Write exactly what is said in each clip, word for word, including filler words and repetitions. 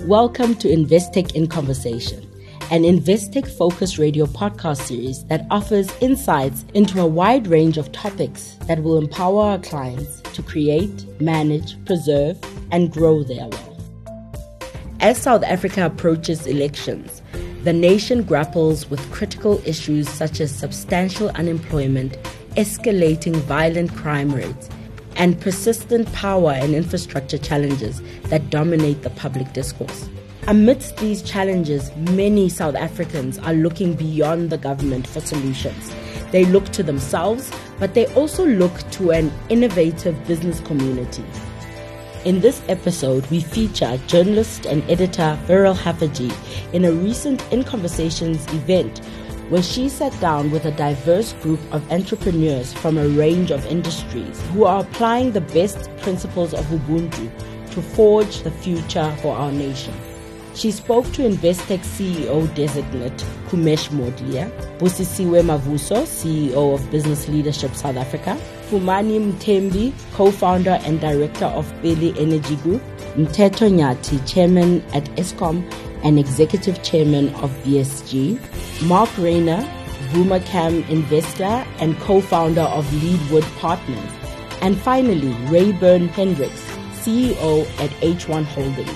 Welcome to Investec in Conversation, an Investec-focused radio podcast series that offers insights into a wide range of topics that will empower our clients to create, manage, preserve, and grow their wealth. As South Africa approaches elections, the nation grapples with critical issues such as substantial unemployment, escalating violent crime rates, and persistent power and infrastructure challenges that dominate the public discourse. Amidst these challenges, many South Africans are looking beyond the government for solutions. They look to themselves, but they also look to an innovative business community. In this episode, we feature journalist and editor Viral Haffajee in a recent In Conversations event where she sat down with a diverse group of entrepreneurs from a range of industries who are applying the best principles of Ubuntu to forge the future for our nation. She spoke to Investec C E O-designate Kumesh Modlia, Busisiwe Mavuso, C E O of Business Leadership South Africa, Fumani Mthembu, co-founder and director of Pele Energy Group, Mteto Nyati, chairman at Eskom and executive chairman of B S G, Mark Rayner, Vumacam investor and co-founder of Leadwood Partners, and finally Rayburn Hendricks, C E O at H one Holdings.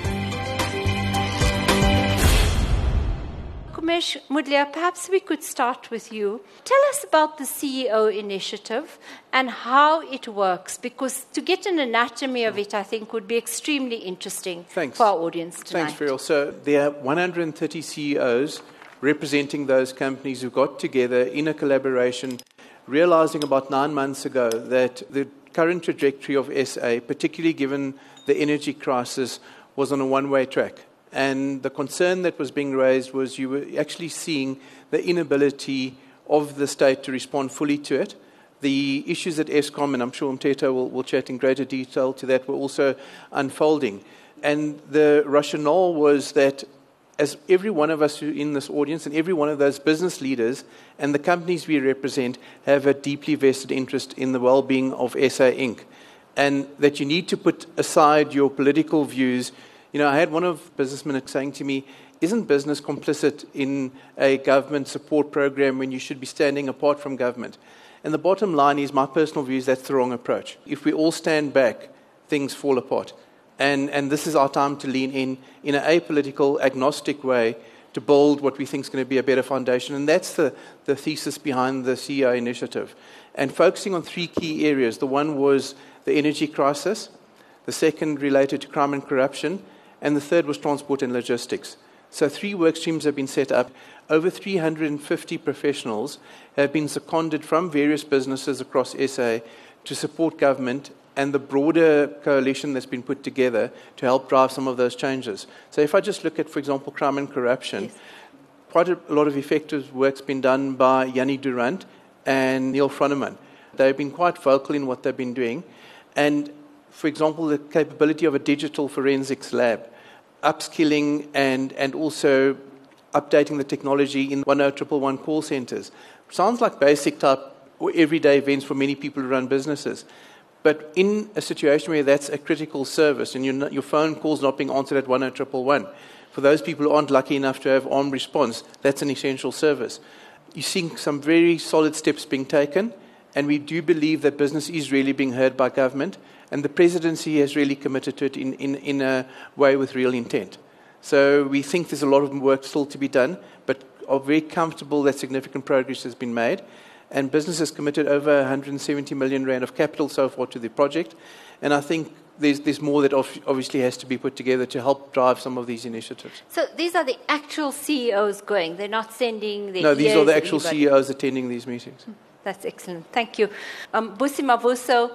Kumesh Modlia, perhaps we could start with you. Tell us about the C E O initiative and how it works, because to get an anatomy of it, I think, would be extremely interesting Thanks. for our audience tonight. Thanks, Viral. So there are one hundred thirty C E Os representing those companies who got together in a collaboration, realizing about nine months ago that the current trajectory of S A, particularly given the energy crisis, was on a one-way track. And the concern that was being raised was you were actually seeing the inability of the state to respond fully to it. The issues at Eskom, and I'm sure Mteto will, will chat in greater detail to that, were also unfolding. And the rationale was that as every one of us who in this audience and every one of those business leaders and the companies we represent have a deeply vested interest in the well-being of S A Incorporated, and that you need to put aside your political views. You know, I had one of businessmen saying to me, isn't business complicit in a government support program when you should be standing apart from government? And the bottom line is, my personal view is that's the wrong approach. If we all stand back, things fall apart. And, and this is our time to lean in, in an apolitical, agnostic way, to build what we think is going to be a better foundation. And that's the, the thesis behind the C E O initiative. And focusing on three key areas. The one was the energy crisis. The second related to crime and corruption. And the third was transport and logistics. So three work streams have been set up. Over three hundred fifty professionals have been seconded from various businesses across S A to support government and the broader coalition that's been put together to help drive some of those changes. So if I just look at, for example, crime and corruption, yes. quite a lot of effective work's been done by Yanni Durant and Neil Froneman. They've been quite vocal in what they've been doing. And, for example, the capability of a digital forensics lab, upskilling and, and also updating the technology in one oh one one one call centers. Sounds like basic type or everyday events for many people who run businesses. But in a situation where that's a critical service and your, your phone call's not being answered at one oh one one one, for those people who aren't lucky enough to have armed response, that's an essential service. You're seeing some very solid steps being taken, and we do believe that business is really being heard by government, and the presidency has really committed to it in, in, in a way with real intent. So we think there's a lot of work still to be done, but are very comfortable that significant progress has been made. And business has committed over one hundred seventy million rand of capital so far to the project. And I think there's, there's more that obviously has to be put together to help drive some of these initiatives. So these are the actual C E Os going. They're not sending their No, these are the actual anybody. C E Os attending these meetings. That's excellent. Thank you. Um, Busi Mavuso,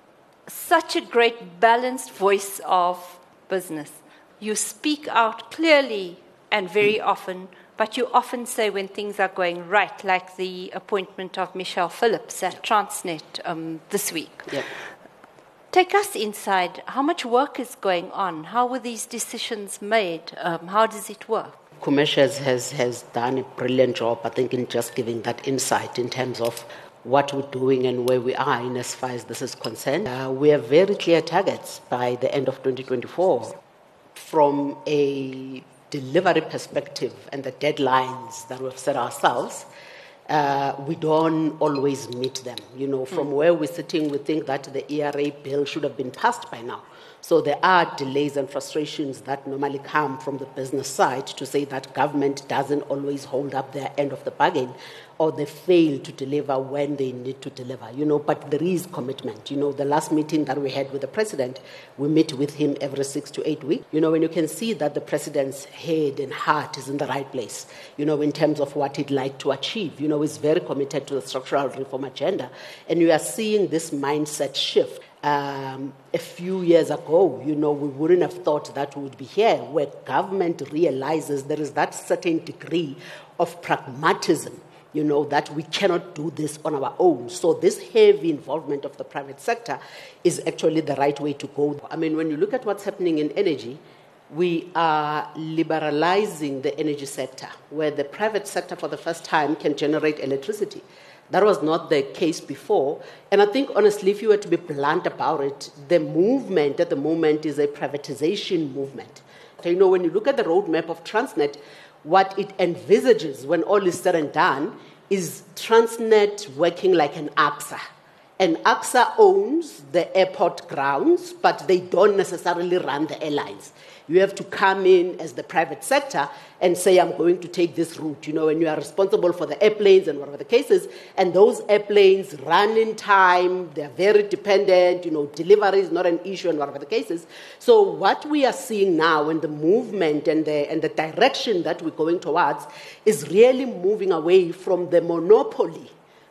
such a great balanced voice of business. You speak out clearly and very mm. often, but you often say when things are going right, like the appointment of Michelle Phillips at Transnet um, this week. Yep. Take us inside. How much work is going on? How were these decisions made? Um, how does it work? Kumesh has, has, has done a brilliant job, I think, in just giving that insight in terms of what we're doing and where we are in as far as this is concerned. Uh, we have very clear targets by the end of twenty twenty-four. from a delivery perspective and the deadlines that we've set ourselves, uh, we don't always meet them. You know, from mm. where we're sitting, we think that the E R A bill should have been passed by now. So there are delays and frustrations that normally come from the business side to say that government doesn't always hold up their end of the bargain, or they fail to deliver when they need to deliver, you know, but there is commitment. You know, the last meeting that we had with the president, we meet with him every six to eight weeks, you know, and you can see that the president's head and heart is in the right place, you know, in terms of what he'd like to achieve. You know, he's very committed to the structural reform agenda, and you are seeing this mindset shift. Um, a few years ago, you know, we wouldn't have thought that we would be here, where government realizes there is that certain degree of pragmatism, you know, that we cannot do this on our own. So this heavy involvement of the private sector is actually the right way to go. I mean, when you look at what's happening in energy, we are liberalizing the energy sector, where the private sector for the first time can generate electricity. That was not the case before. And I think, honestly, if you were to be blunt about it, the movement at the moment is a privatization movement. So, you know, when you look at the roadmap of Transnet, what it envisages when all is said and done is Transnet working like an AXA. And AXA owns the airport grounds, but they don't necessarily run the airlines. You have to come in as the private sector and say, I'm going to take this route, you know, and you are responsible for the airplanes and whatever the case is. And those airplanes run in time, they're very dependent, you know, delivery is not an issue and whatever the case is. So what we are seeing now and the movement and the, and the direction that we're going towards is really moving away from the monopoly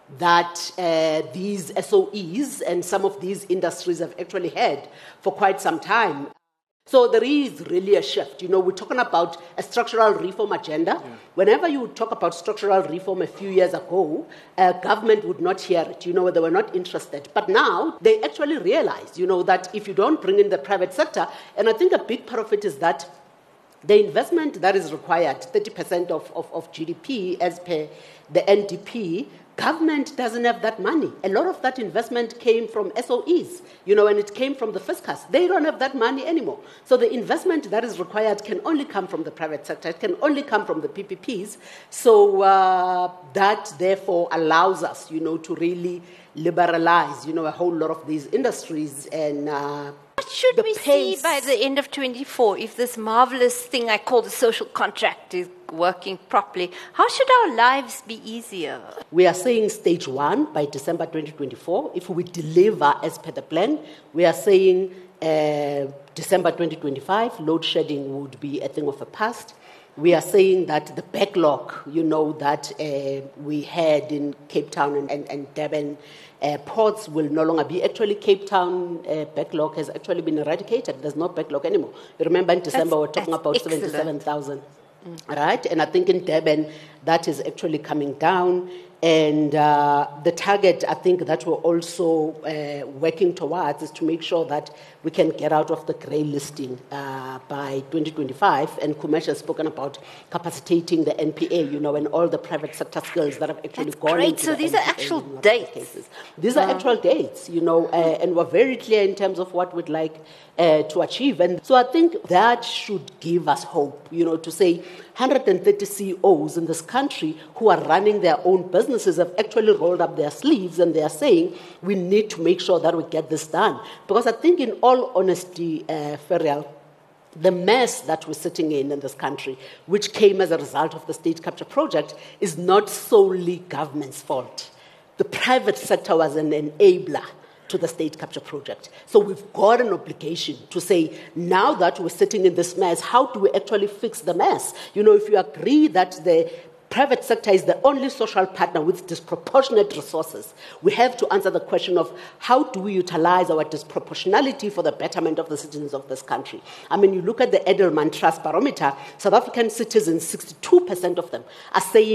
that uh, these S O Es and some of these industries have actually had for quite some time. So there is really a shift. You know, we're talking about a structural reform agenda. Yeah. Whenever you would talk about structural reform a few years ago, uh, government would not hear it. You know, they were not interested. But now they actually realize, you know, that if you don't bring in the private sector, and I think a big part of it is that the investment that is required, thirty percent of, of, of G D P as per the N D P, government doesn't have that money. A lot of that investment came from S O Es, you know, and it came from the fiscus. They don't have that money anymore. So the investment that is required can only come from the private sector. It can only come from the P P Ps. So uh, that, therefore, allows us, you know, to really liberalize, you know, a whole lot of these industries and... Uh, What should we pace. see by the end of twenty-four if this marvelous thing I call the social contract is working properly? How should our lives be easier? We are saying stage one by December twenty twenty-four. If we deliver as per the plan, we are saying uh, December twenty twenty-five, load shedding would be a thing of the past. We are saying that the backlog, you know, that uh, we had in Cape Town and, and, and Durban uh, ports will no longer be. Actually, Cape Town uh, backlog has actually been eradicated. There's no backlog anymore. You remember in December that's, we're talking about seventy-seven thousand, mm. right? And I think in Durban that is actually coming down. And uh, the target, I think, that we're also uh, working towards is to make sure that we can get out of the grey listing uh, by twenty twenty-five. And Kumesh has spoken about capacitating the N P A, you know, and all the private sector skills that have actually That's gone great. into so the these N P A are actual dates. Cases. These yeah. are actual dates, you know, uh, and we're very clear in terms of what we'd like uh, to achieve. And so I think that should give us hope, you know, to say one hundred thirty C E Os in this country who are running their own businesses have actually rolled up their sleeves and they are saying we need to make sure that we get this done. Because I think in all honesty, uh, Ferial, the mess that we're sitting in in this country, which came as a result of the state capture project, is not solely government's fault. The private sector was an enabler to the state capture project. So we've got an obligation to say, now that we're sitting in this mess, how do we actually fix the mess? You know, if you agree that the private sector is the only social partner with disproportionate resources, we have to answer the question of how do we utilize our disproportionality for the betterment of the citizens of this country. I mean, you look at the Edelman Trust Barometer, South African citizens, sixty-two percent of them are saying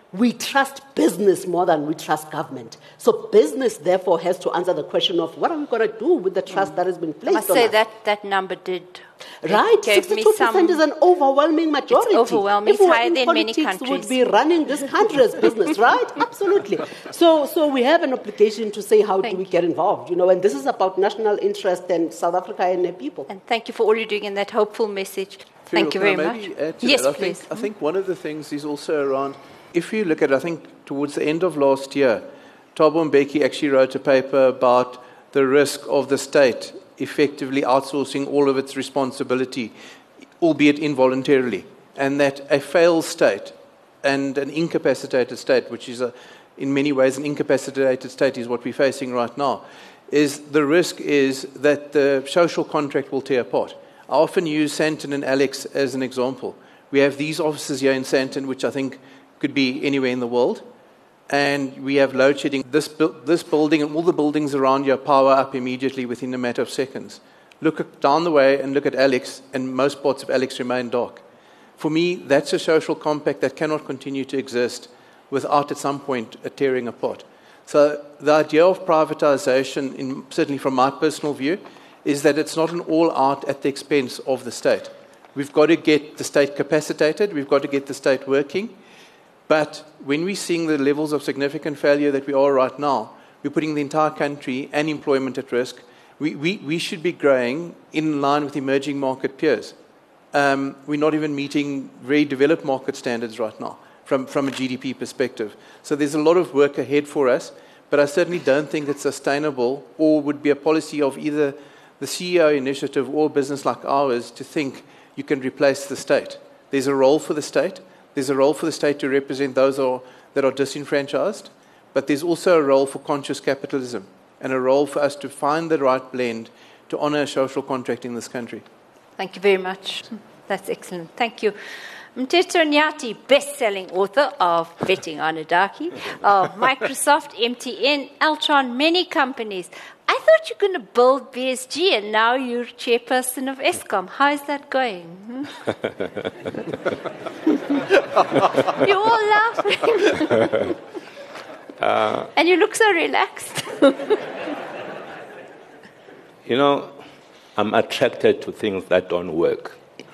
we trust business more than we trust government. So business, therefore, has to answer the question of what are we going to do with the trust mm. that has been placed I must on say us? that, that number did. Right, sixty-two percent is an overwhelming majority. It's overwhelming. If it's we higher than many politics, countries. would be running this country's business, right? Absolutely. So, so we have an obligation to say how thank do we you. get involved, you know, and this is about national interest and South Africa and their people. And thank you for all you're doing in that hopeful message. Thank you very much. Yes, that? I please. Think, I think one of the things is also around, if you look at it, I think towards the end of last year, Thabo Mbeki actually wrote a paper about the risk of the state effectively outsourcing all of its responsibility, albeit involuntarily, and that a failed state and an incapacitated state, which is a, in many ways an incapacitated state is what we're facing right now, is the risk is that the social contract will tear apart. I often use Sandton and Alex as an example. We have these offices here in Sandton, which I think could be anywhere in the world, and we have load shedding. This, bu- this building and all the buildings around here power up immediately within a matter of seconds. Look at, down the way and look at Alex, and most parts of Alex remain dark. For me, that's a social compact that cannot continue to exist without at some point a tearing apart. So the idea of privatization, in, certainly from my personal view, is that it's not an all-out at the expense of the state. We've got to get the state capacitated, we've got to get the state working, but when we're seeing the levels of significant failure that we are right now, we're putting the entire country and employment at risk. We, we, we should be growing in line with emerging market peers. Um, we're not even meeting very developed market standards right now from, from a G D P perspective. So there's a lot of work ahead for us, but I certainly don't think it's sustainable or would be a policy of either the C E O initiative or a business like ours to think you can replace the state. There's a role for the state. There's a role for the state to represent those who are, that are disenfranchised, but there's also a role for conscious capitalism and a role for us to find the right blend to honour a social contract in this country. Thank you very much. That's excellent. Thank you. Mteto Nyati, best-selling author of Betting on a Darkie, of Microsoft, M T N, Altron, many companies. I thought you were going to build B S G, and now you're chairperson of Eskom. How is that going? Hmm? You're all laughing. uh, and you look so relaxed. You know, I'm attracted to things that don't work.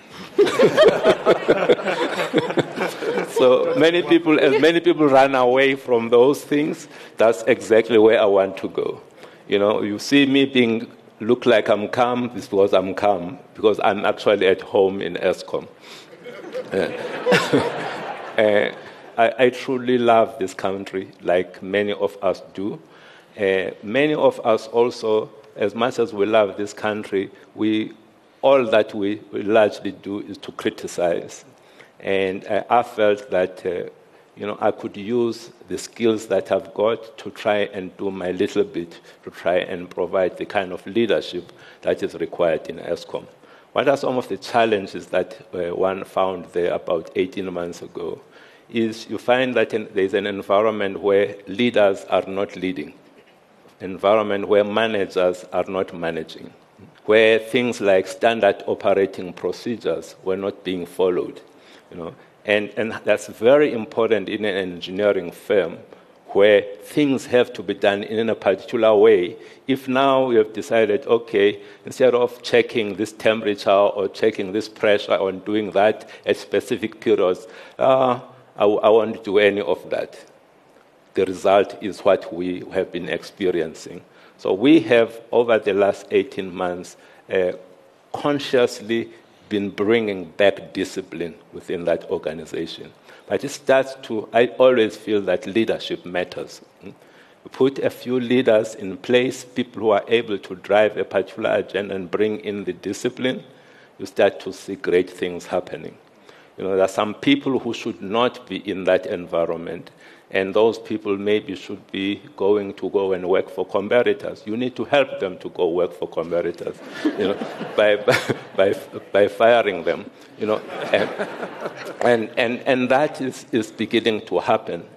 So many people, as many people run away from those things, that's exactly where I want to go. You know, you see me being look like I'm calm, this was I'm calm, because I'm actually at home in Eskom. Uh, uh, I, I truly love this country, like many of us do. Uh, many of us also, as much as we love this country, we all that we, we largely do is to criticize. And uh, I felt that uh, you know, I could use the skills that I've got to try and do my little bit to try and provide the kind of leadership that is required in Eskom. What are some of the challenges that uh, one found there about eighteen months ago is you find that in, there's an environment where leaders are not leading, an environment where managers are not managing, where things like standard operating procedures were not being followed, you know. And, and that's very important in an engineering firm where things have to be done in a particular way. If now you have decided, okay, instead of checking this temperature or checking this pressure or doing that at specific periods, uh, I, I won't do any of that. The result is what we have been experiencing. So we have, over the last eighteen months, uh, consciously been bringing back discipline within that organization. But it starts to, I always feel that leadership matters. We put a few leaders in place, people who are able to drive a particular agenda and bring in the discipline, you start to see great things happening. You know, there are some people who should not be in that environment, and those people maybe should be going to go and work for competitors. You need to help them to go work for competitors, you know, by, by, by firing them, you know. And, and, and, and that is, is beginning to happen.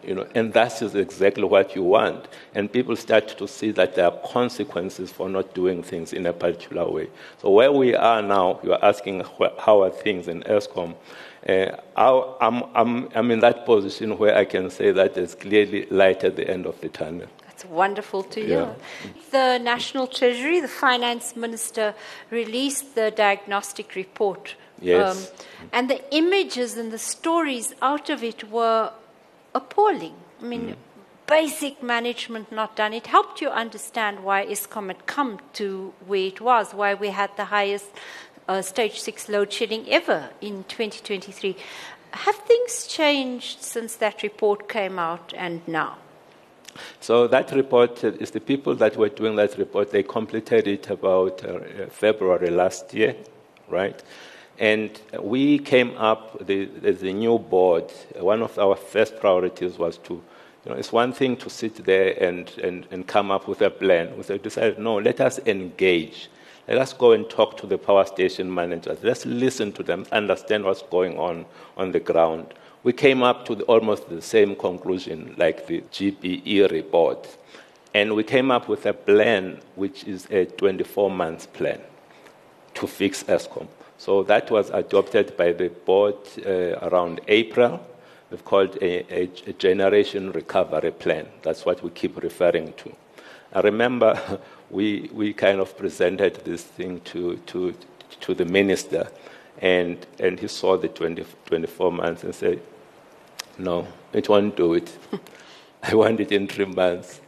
you know, and that is exactly what you want. And people start to see that there are consequences for not doing things in a particular way. So where we are now, you are asking how are things in Eskom. Uh, I'm, I'm, I'm in that position where I can say that there's clearly light at the end of the tunnel. It's wonderful to hear. Yeah. The National Treasury, the Finance Minister, released the diagnostic report. Yes. Um, and the images and the stories out of it were appalling. I mean, mm. basic management not done. It helped you understand why Eskom had come to where it was, why we had the highest uh, stage six load shedding ever in twenty twenty-three. Have things changed since that report came out and now? So that report is the people that were doing that report, they completed it about uh, February last year, right? And we came up, the, as a new board, one of our first priorities was to, you know, it's one thing to sit there and, and, and come up with a plan. We decided, no, let us engage. Let us go and talk to the power station managers. Let's listen to them, understand what's going on on the ground. We came up to the, almost the same conclusion like the G P E report. And we came up with a plan, which is a twenty-four month plan to fix Eskom. So that was adopted by the board uh, around April. We've called a, a, a generation recovery plan. That's what we keep referring to. I remember we we kind of presented this thing to to to the minister, and and he saw the twenty, twenty-four months and said, "No, it won't do it. I want it in three months."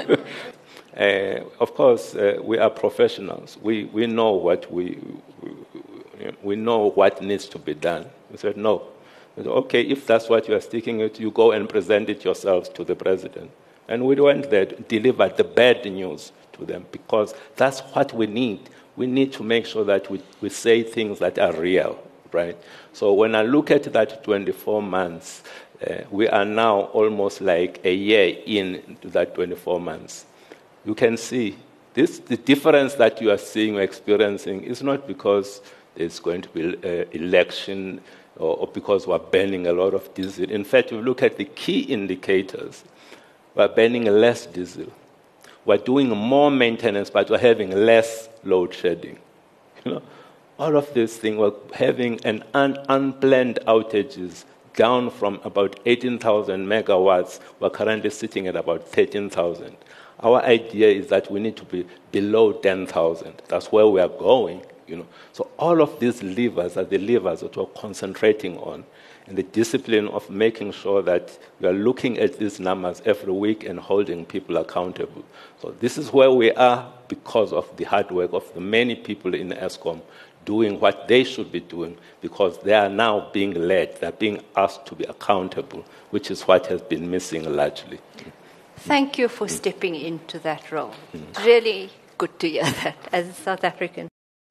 uh, of course, uh, we are professionals. We we know what we. we We know what needs to be done. We said, no. We said, okay, if that's what you are sticking with, you go and present it yourselves to the president. And we went there to deliver the bad news to them because that's what we need. We need to make sure that we, we say things that are real, right? So when I look at that twenty-four months, uh, we are now almost like a year into that twenty-four months. You can see this, the difference that you are seeing or experiencing is not because there's going to be an election or, or because we're burning a lot of diesel. In fact, if you look at the key indicators, we're burning less diesel. We're doing more maintenance, but we're having less load shedding. You know, all of these things, we're having an un- unplanned outages down from about eighteen thousand megawatts. We're currently sitting at about thirteen thousand. Our idea is that we need to be below ten thousand. That's where we are going. You know, so all of these levers are the levers that we're concentrating on, and the discipline of making sure that we are looking at these numbers every week and holding people accountable. So this is where we are because of the hard work of the many people in Eskom doing what they should be doing because they are now being led, they're being asked to be accountable, which is what has been missing largely. Thank you for stepping into that role. Mm. Really good to hear that as a South African.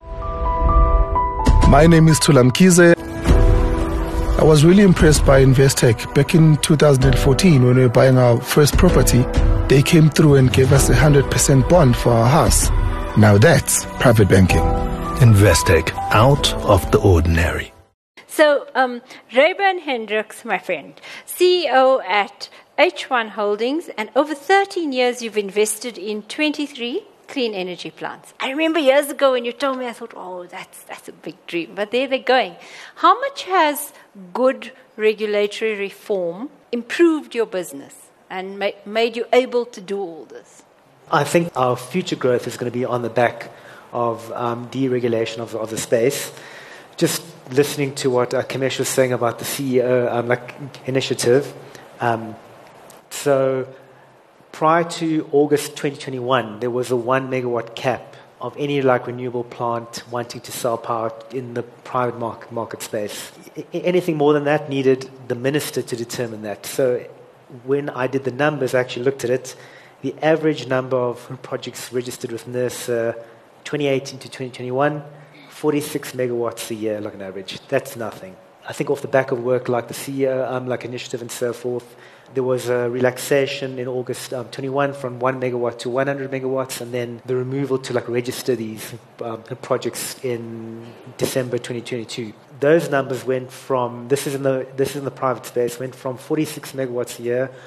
My name is Thulam Kize. I was really impressed by Investec. Back in two thousand fourteen, when we were buying our first property, they came through and gave us a one hundred percent bond for our house. Now that's private banking. Investec, out of the ordinary. So, um, Rayburn Hendricks, my friend, C E O at H one Holdings, and over thirteen years you've invested in twenty-three clean energy plants. I remember years ago when you told me, I thought, oh, that's that's a big dream. But there they're going. How much has good regulatory reform improved your business and ma- made you able to do all this? I think our future growth is going to be on the back of um, deregulation of, of the space. Just listening to what uh, Kamesh was saying about the C E O um, like initiative. Um, so prior to August twenty twenty-one, there was a one megawatt cap of any like renewable plant wanting to sell power in the private market, market space. I- anything more than that needed the minister to determine that. So when I did the numbers, I actually looked at it. The average number of projects registered with NERSA twenty eighteen to twenty twenty-one, forty-six megawatts a year, like an average. That's nothing. I think off the back of work like the C E O, um, like initiative and so forth, there was a relaxation in August um, twenty-one from one megawatt to one hundred megawatts, and then the removal to like register these um, projects in December twenty twenty-two. Those numbers went from, this is in the this is in the private space, went from forty-six megawatts a year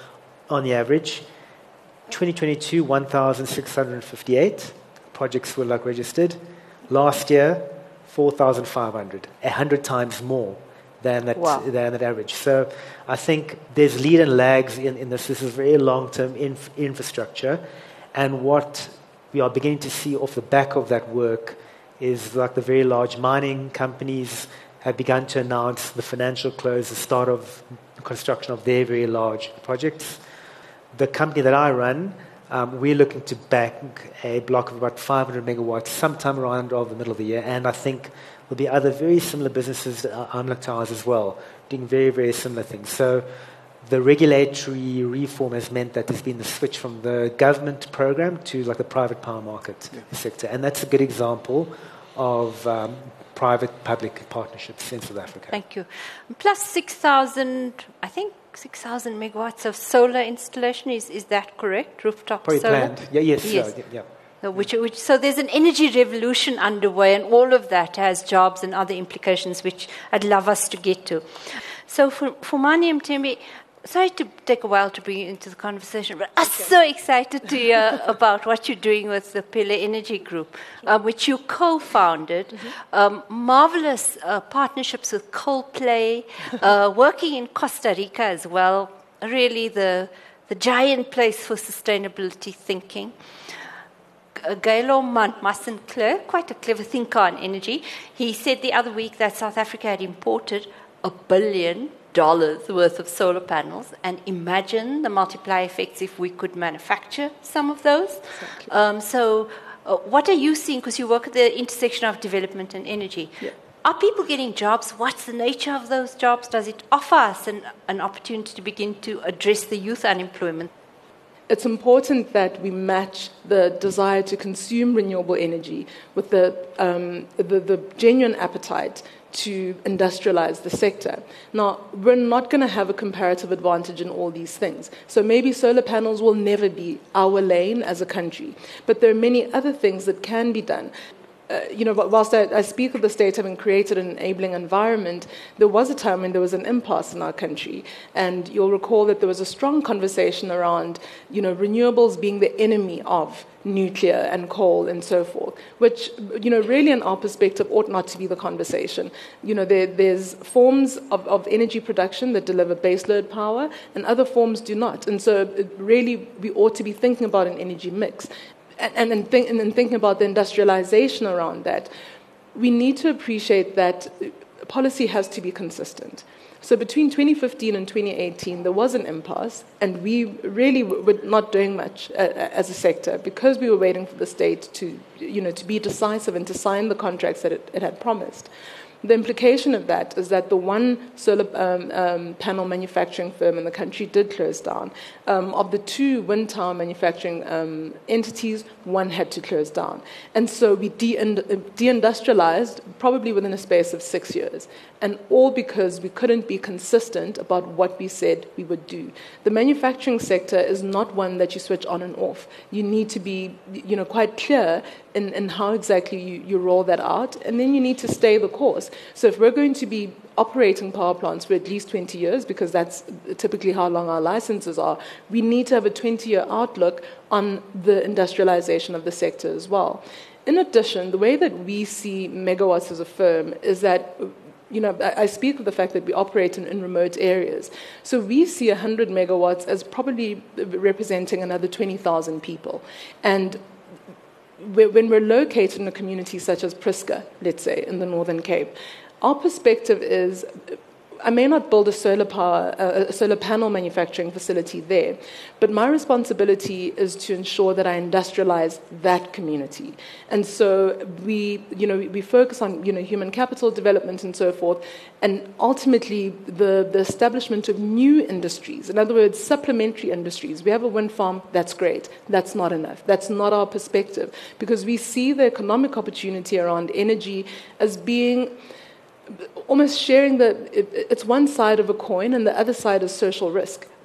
on the average. twenty twenty-two, one thousand six hundred fifty-eight projects were like registered. Last year, four thousand five hundred, one hundred times more than that, wow. than that average. So I think there's lead and lags in, in this. This is very long-term inf- infrastructure. And what we are beginning to see off the back of that work is like the very large mining companies have begun to announce the financial close, the start of the construction of their very large projects. The company that I run, um, we're looking to back a block of about five hundred megawatts sometime around of the middle of the year, and I think there'll be other very similar businesses, uh, unlike ours as well, doing very, very similar things. So the regulatory reform has meant that there's been the switch from the government program to like the private power market yeah. sector, and that's a good example of um, private-public partnerships in South Africa. Thank you. Plus six thousand, I think six thousand megawatts of solar installation, is, is that correct? Rooftop Probably solar? planned. Yeah, yes. yes. Yeah, yeah. So, which, which, so there's an energy revolution underway, and all of that has jobs and other implications, which I'd love us to get to. So for, for Mani Mthembu, sorry to take a while to bring you into the conversation, but I'm okay. so excited to hear about what you're doing with the Pele Energy Group, uh, which you co-founded. Mm-hmm. Um, marvelous uh, partnerships with Coldplay, uh, working in Costa Rica as well. Really the the giant place for sustainability thinking. Uh, Gailo Sinclair, quite a clever thinker on energy, he said the other week that South Africa had imported a billion dollars worth of solar panels, and imagine the multiplier effects if we could manufacture some of those. Exactly. Um, so uh, what are you seeing, because you work at the intersection of development and energy? Yeah. Are people getting jobs? What's the nature of those jobs? Does it offer us an, an opportunity to begin to address the youth unemployment? It's important that we match the desire to consume renewable energy with the, um, the, the genuine appetite to industrialize the sector. Now, we're not going to have a comparative advantage in all these things. So maybe solar panels will never be our lane as a country, but there are many other things that can be done. Uh, you know, whilst I, I speak of the state having created an enabling environment, there was a time when there was an impasse in our country. And you'll recall that there was a strong conversation around, you know, renewables being the enemy of nuclear and coal and so forth, which, you know, really in our perspective ought not to be the conversation. You know, there, there's forms of, of energy production that deliver baseload power and other forms do not. And so it really we ought to be thinking about an energy mix. And, and, think, and thinking about the industrialization around that, we need to appreciate that policy has to be consistent. So between twenty fifteen and twenty eighteen, there was an impasse, and we really were not doing much uh, as a sector because we were waiting for the state to, you know, to be decisive and to sign the contracts that it, it had promised. The implication of that is that the one solar um, um, panel manufacturing firm in the country did close down. Um, of the two wind tower manufacturing um, entities, one had to close down. And so we de- deindustrialized probably within a space of six years. And all because we couldn't be consistent about what we said we would do. The manufacturing sector is not one that you switch on and off. You need to be, you know, quite clear in, in how exactly you, you roll that out, and then you need to stay the course. So if we're going to be operating power plants for at least twenty years, because that's typically how long our licenses are, we need to have a twenty-year outlook on the industrialization of the sector as well. In addition, the way that we see megawatts as a firm is that, you know, I speak of the fact that we operate in, in remote areas. So we see one hundred megawatts as probably representing another twenty thousand people. And when we're located in a community such as Priska, let's say, in the Northern Cape, our perspective is, I may not build a solar power, uh, a solar panel manufacturing facility there, but my responsibility is to ensure that I industrialize that community. And so we, you know, we focus on, you know, human capital development and so forth, and ultimately the, the establishment of new industries. In other words, supplementary industries. We have a wind farm, that's great. That's not enough. That's not our perspective, because we see the economic opportunity around energy as being almost sharing the, it, it's one side of a coin and the other side is social risk.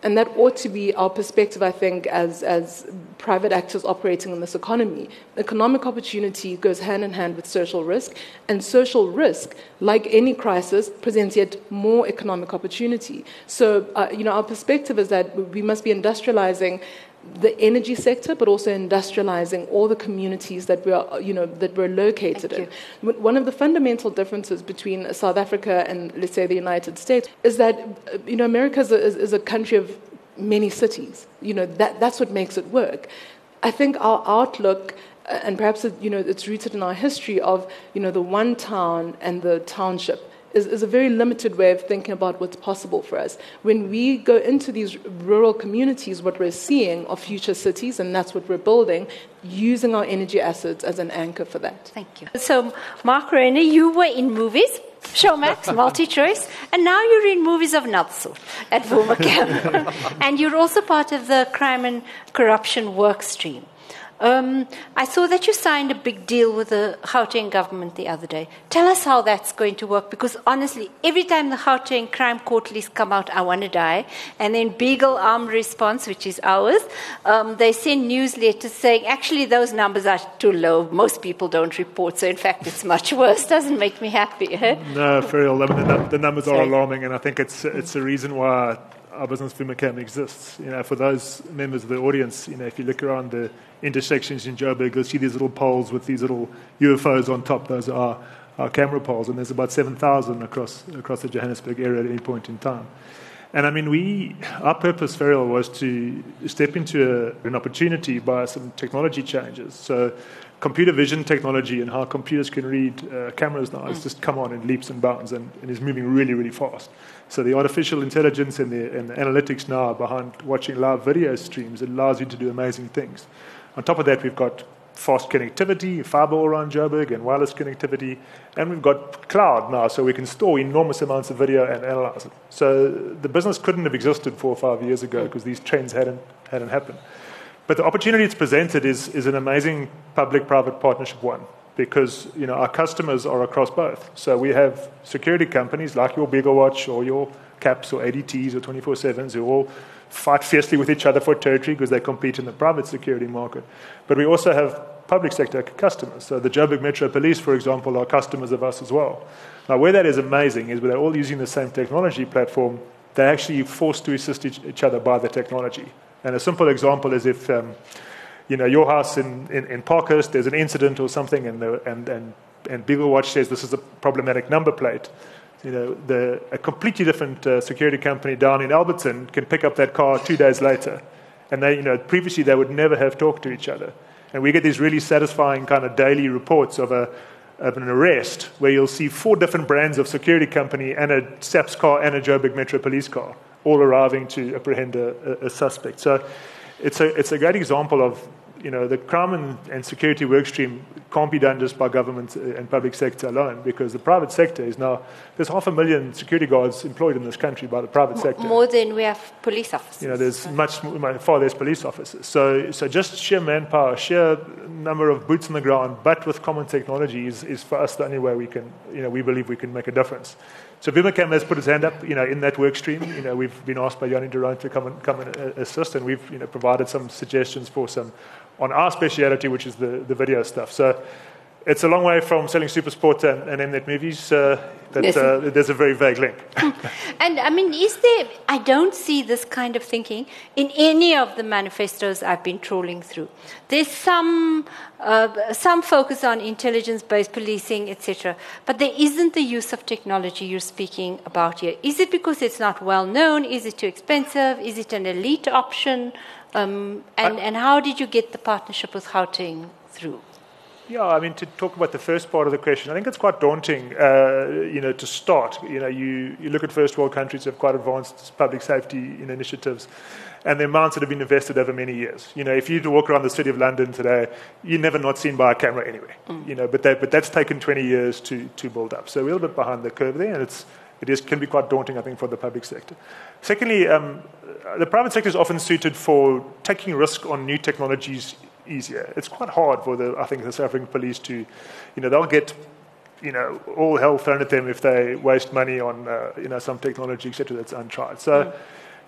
And that ought to be our perspective, I think, as, as private actors operating in this economy. Economic opportunity goes hand in hand with social risk, and social risk, like any crisis, presents yet more economic opportunity. So, uh, you know, our perspective is that we must be industrializing the energy sector, but also industrializing all the communities that we're, you know, that we're located in. One of the fundamental differences between South Africa and, let's say, the United States is that, you know, America is a, is a country of many cities. You know, that that's what makes it work. I think our outlook, and perhaps, you know, it's rooted in our history of, you know, the one town and the township, Is, is a very limited way of thinking about what's possible for us. When we go into these rural communities, what we're seeing are future cities, and that's what we're building, using our energy assets as an anchor for that. Thank you. So, Mark Rainer, you were in movies, Showmax, MultiChoice, and now you're in movies of Natsu at Vumacam. And you're also part of the crime and corruption work stream. Um, I saw that you signed a big deal with the Gauteng government the other day. Tell us how that's going to work, because honestly, every time the Gauteng crime quarterlies come out, I want to die. And then Beagle Armed Response, which is ours, um, they send newsletters saying, actually, those numbers are too low. Most people don't report, so in fact, it's much worse. Doesn't make me happy. Eh? No, Ferial, I mean, the, the numbers are alarming, and I think it's it's the reason why our business Vumacam exists. You know, for those members of the audience, you know, if you look around the intersections in Joburg, you'll see these little poles with these little U F Os on top. Those are our camera poles, and there's about seven thousand across across the Johannesburg area at any point in time. And I mean, we our purpose, Ferial, was to step into a, an opportunity by some technology changes. So, computer vision technology and how computers can read uh, cameras now has just come on in leaps and bounds, and, and is moving really, really fast. So the artificial intelligence and the, and the analytics now behind watching live video streams allows you to do amazing things. On top of that, we've got fast connectivity, fiber all around Joburg, and wireless connectivity, and we've got cloud now, so we can store enormous amounts of video and analyze it. So the business couldn't have existed four or five years ago because these trends hadn't hadn't happened. But the opportunity it's presented is is an amazing public-private partnership one, because, you know, our customers are across both. So we have security companies like your Beagle Watch or your CAPS or A D Ts or twenty-four sevens who all fight fiercely with each other for territory because they compete in the private security market. But we also have public sector customers. So the Joburg Metro Police, for example, are customers of us as well. Now, where that is amazing is they're all using the same technology platform. They're actually forced to assist each, each other by the technology. And a simple example is if, um, you know, your house in, in, in Parkhurst, there's an incident or something, and, the, and, and, and Beagle Watch says this is a problematic number plate. You know, the, a completely different uh, security company down in Alberton can pick up that car two days later. And they, you know, previously they would never have talked to each other. And we get these really satisfying kind of daily reports of a of an arrest where you'll see four different brands of security company and a SAPS car and a Joburg Metro Police car all arriving to apprehend a, a, a suspect. So it's a it's a great example of, you know, the crime and, and security work stream can't be done just by government and public sector alone, because the private sector is now, there's half a million security guards employed in this country by the private sector. More than we have police officers. You know, there's much far less police officers. So, so just sheer manpower, sheer number of boots on the ground, but with common technology is, is for us the only way we can, you know, we believe we can make a difference. So Vumacam has put its hand up, you know, in that work stream. You know, we've been asked by Yanni Durant to come and come and assist, and we've, you know, provided some suggestions for some on our speciality, which is the, the video stuff. So it's a long way from selling SuperSport and, and M-Net movies. Uh, that yes. uh, there's a very vague link. And I mean, is there? I don't see this kind of thinking in any of the manifestos I've been trawling through. There's some uh, some focus on intelligence-based policing, et cetera, but there isn't the use of technology you're speaking about here. Is it because it's not well known? Is it too expensive? Is it an elite option? Um, and, I, and how did you get the partnership with Gauteng through? Yeah, I mean, to talk about the first part of the question, I think it's quite daunting, uh, you know, to start. You know, you, you look at first world countries that have quite advanced public safety you know, initiatives, and the amounts that have been invested over many years. You know, if you to walk around the city of London today, you're never not seen by a camera anyway. Mm. You know, but that, but that's taken twenty years to, to build up. So we're a little bit behind the curve there, and it's it is can be quite daunting, I think, for the public sector. Secondly, um, the private sector is often suited for taking risk on new technologies easier. It's quite hard for the, I think, the South African police to, you know, they'll get, you know, all hell thrown at them if they waste money on, uh, you know, some technology, et cetera, that's untried. So, mm.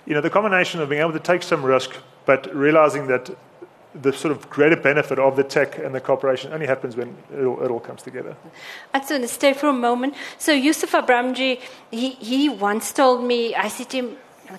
you know, the combination of being able to take some risk, but realizing that the sort of greater benefit of the tech and the cooperation only happens when it all, it all comes together. I just want to stay for a moment. So Yusuf Abramji, he, he once told me, I said to him,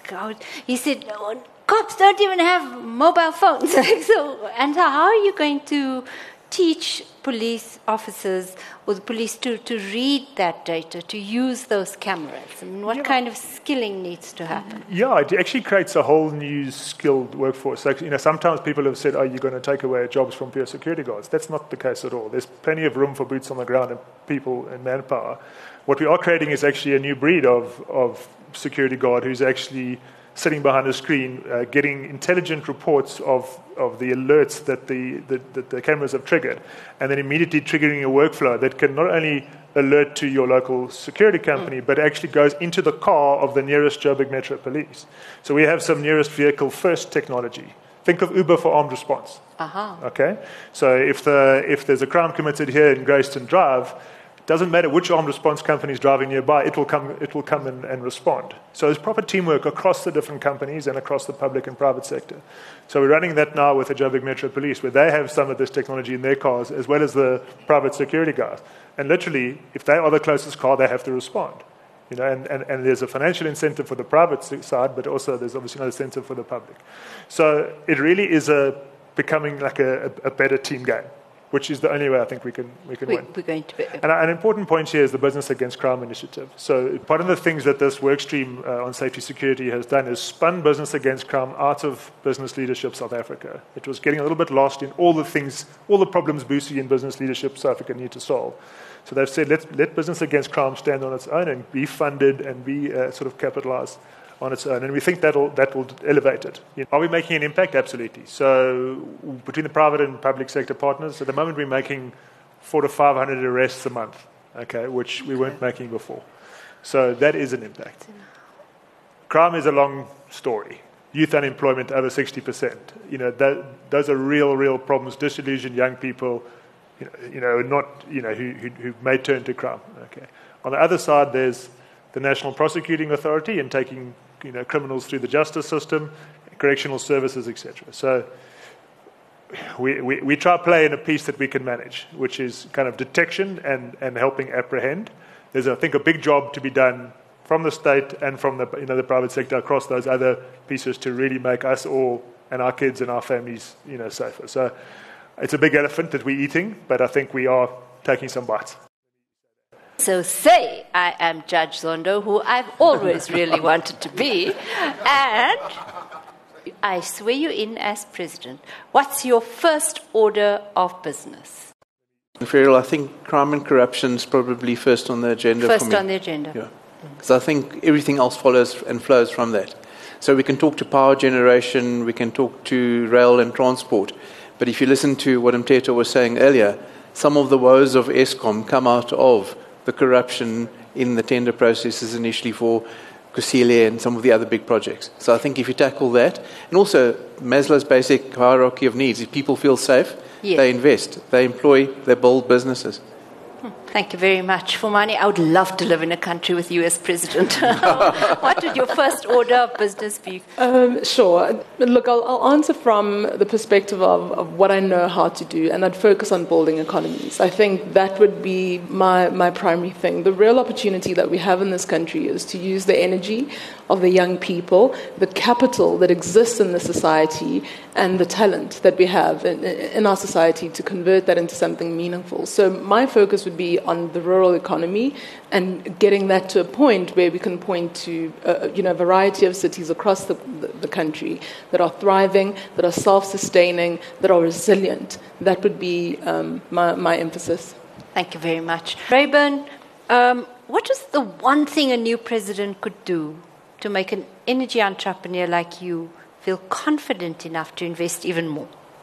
he said, oh, cops don't even have mobile phones. so, and so how are you going to teach police officers or the police to, to read that data, to use those cameras? I mean, what yeah. kind of skilling needs to happen? Yeah, it actually creates a whole new skilled workforce. So, you know, sometimes people have said, oh, you're going to take away jobs from pure security guards. That's not the case at all. There's plenty of room for boots on the ground and people and manpower. What we are creating is actually a new breed of, of security guard who's actually sitting behind a screen, uh, getting intelligent reports of, of the alerts that the, the, that the cameras have triggered, and then immediately triggering a workflow that can not only alert to your local security company, mm. but actually goes into the car of the nearest Joburg Metro Police. So we have some nearest vehicle first technology. Think of Uber for armed response. Uh-huh. Okay? So if, the, if there's a crime committed here in Grayston Drive, doesn't matter which armed response company is driving nearby, it will come, it will come in and respond. So there's proper teamwork across the different companies and across the public and private sector. So we're running that now with the Joburg Metro Police, where they have some of this technology in their cars, as well as the private security guys. And literally, if they are the closest car, they have to respond. You know, and, and, and there's a financial incentive for the private side, but also there's obviously no incentive for the public. So it really is a, becoming like a, a, a better team game, which is the only way I think we can we can we, win. We're going to be. And an important point here is the Business Against Crime initiative. So part of the things that this work stream uh, on safety security has done is spun Business Against Crime out of Business Leadership South Africa. It was getting a little bit lost in all the things, all the problems Boosie in Business Leadership South Africa need to solve. So they've said, let's let Business Against Crime stand on its own and be funded and be uh, sort of capitalized on its own, and we think that will that will elevate it. You know, are we making an impact? Absolutely. So between the private and public sector partners, at the moment we're making four to five hundred arrests a month, okay, which we weren't making before. So that is an impact. Crime is a long story. Youth unemployment over sixty percent. You know, that, those are real, real problems. Disillusioned young people, you know, you know not you know who, who who may turn to crime. Okay. On the other side, there's the National Prosecuting Authority and taking you know, criminals through the justice system, correctional services, et cetera. So we, we, we try to play in a piece that we can manage, which is kind of detection and, and helping apprehend. There's, I think, a big job to be done from the state and from the, you know, the private sector across those other pieces to really make us all and our kids and our families you know, safer. So it's a big elephant that we're eating, but I think we are taking some bites. So say I am Judge Zondo, who I've always really wanted to be, and I swear you in as president. What's your first order of business? Ferrell, I think crime and corruption is probably first on the agenda first for me. on the agenda. Yeah. Because I think everything else follows and flows from that. So we can talk to power generation, we can talk to rail and transport, but if you listen to what Mteto was saying earlier, some of the woes of Eskom come out of the corruption in the tender processes initially for Kusile and some of the other big projects. So I think if you tackle that, and also Maslow's basic hierarchy of needs, if people feel safe, yes. they invest, they employ, they build businesses. Thank you very much, Fumani. I would love to live in a country with you as president. What would your first order of business be? Um, sure. Look, I'll, I'll answer from the perspective of, of what I know how to do, and I'd focus on building economies. I think that would be my, my primary thing. The real opportunity that we have in this country is to use the energy of the young people, the capital that exists in the society, and the talent that we have in, in our society to convert that into something meaningful. So my focus would be on the rural economy and getting that to a point where we can point to uh, you know, a variety of cities across the, the, the country that are thriving, that are self-sustaining, that are resilient. That would be um, my, my emphasis. Thank you very much. Rayburn, um, what is the one thing a new president could do to make an energy entrepreneur like you feel confident enough to invest even more?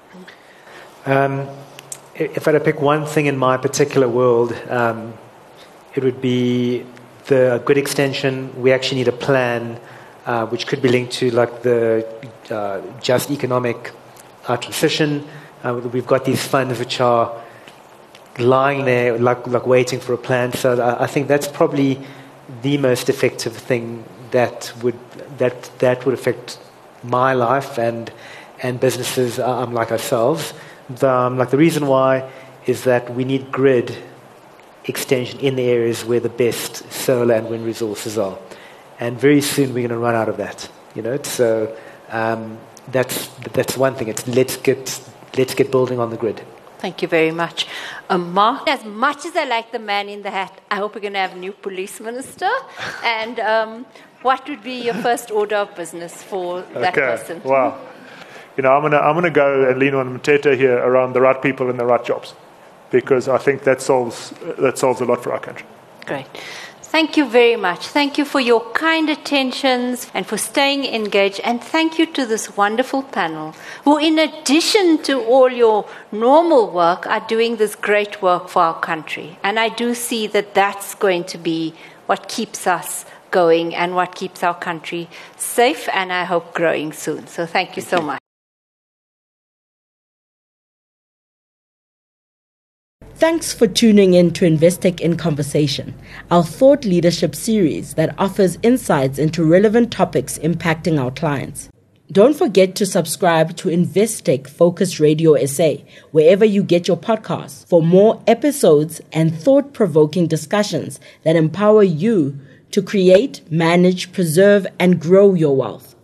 Um, if I had to pick one thing in my particular world, um, it would be the good extension. We actually need a plan uh, which could be linked to like the uh, just economic uh, transition. Uh, we've got these funds which are lying there like, like waiting for a plan. So I, I think that's probably the most effective thing that would that that would affect my life and and businesses um, like ourselves. The, um, like the reason why is that we need grid extension in the areas where the best solar and wind resources are, and very soon we're going to run out of that. You know, so um, that's that's one thing. It's let's get let's get building on the grid. Thank you very much. Um, Mark, as much as I like the man in the hat, I hope we're going to have a new police minister. And um, what would be your first order of business for that okay. person? Wow. You know, I'm going to I'm gonna go and lean on Mthetho here around the right people and the right jobs, because I think that solves, that solves a lot for our country. Great. Thank you very much. Thank you for your kind attentions and for staying engaged. And thank you to this wonderful panel who, in addition to all your normal work, are doing this great work for our country. And I do see that that's going to be what keeps us going and what keeps our country safe and I hope growing soon. So thank you so much. Thanks for tuning in to Investec in Conversation, our thought leadership series that offers insights into relevant topics impacting our clients. Don't forget to subscribe to Investec Focus Radio S A wherever you get your podcasts for more episodes and thought-provoking discussions that empower you to create, manage, preserve, and grow your wealth.